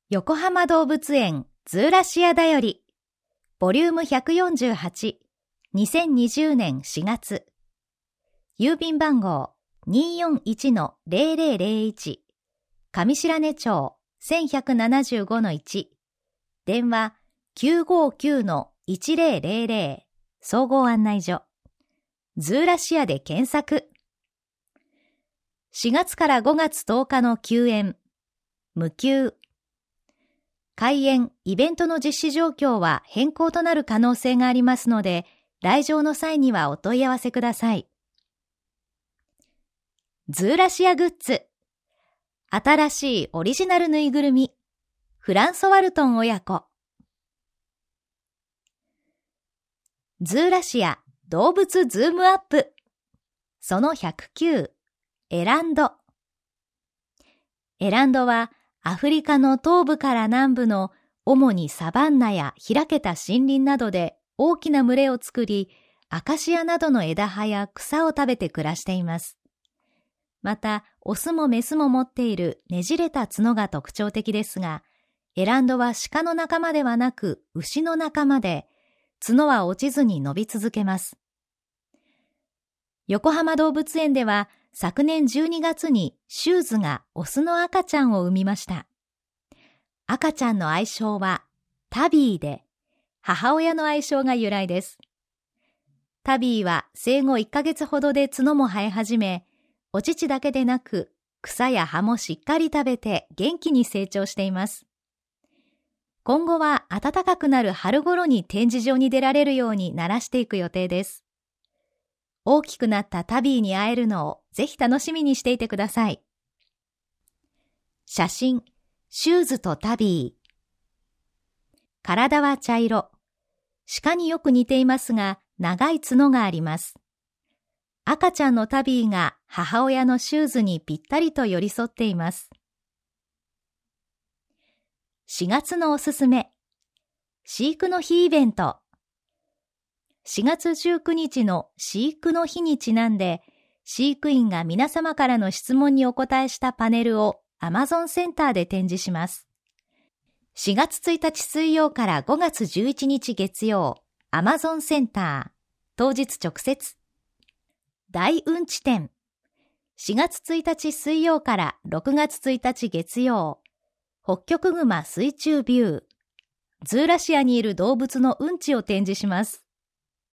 横浜動物園ズーラシアだよりボリューム148 2020年4月郵便番号 241-0001 上白根町 1175-1 電話 959-1000 総合案内所ズーラシアで検索。4月から5月10日の休園無休開園、イベントの実施状況は変更となる可能性がありますので、来場の際にはお問い合わせください。ズーラシアグッズ。新しいオリジナルぬいぐるみ。フランソワルトン親子。ズーラシア動物ズームアップ。その109。エランド。エランドは、アフリカの東部から南部の主にサバンナや開けた森林などで大きな群れを作り、アカシアなどの枝葉や草を食べて暮らしています。また、オスもメスも持っているねじれた角が特徴的ですが、エランドは鹿の仲間ではなく牛の仲間で、角は落ちずに伸び続けます。横浜動物園では、昨年12月にシューズがオスの赤ちゃんを産みました。赤ちゃんの愛称はタビーで、母親の愛称が由来です。タビーは生後1ヶ月ほどで角も生え始め、お乳だけでなく草や葉もしっかり食べて元気に成長しています。今後は暖かくなる春頃に展示場に出られるように慣らしていく予定です。大きくなったタビーに会えるのをぜひ楽しみにしていてください。写真、シューズとタビー。体は茶色。鹿によく似ていますが、長い角があります。赤ちゃんのタビーが母親のシューズにぴったりと寄り添っています。4月のおすすめ。飼育の日イベント。4月19日の飼育の日にちなんで、飼育員が皆様からの質問にお答えしたパネルを Amazon センターで展示します。4月1日水曜から5月11日月曜、Amazon センター、当日直接。大うんち展。4月1日水曜から6月1日月曜、ホッキョクグマ水中ビュー。ズーラシアにいる動物のうんちを展示します。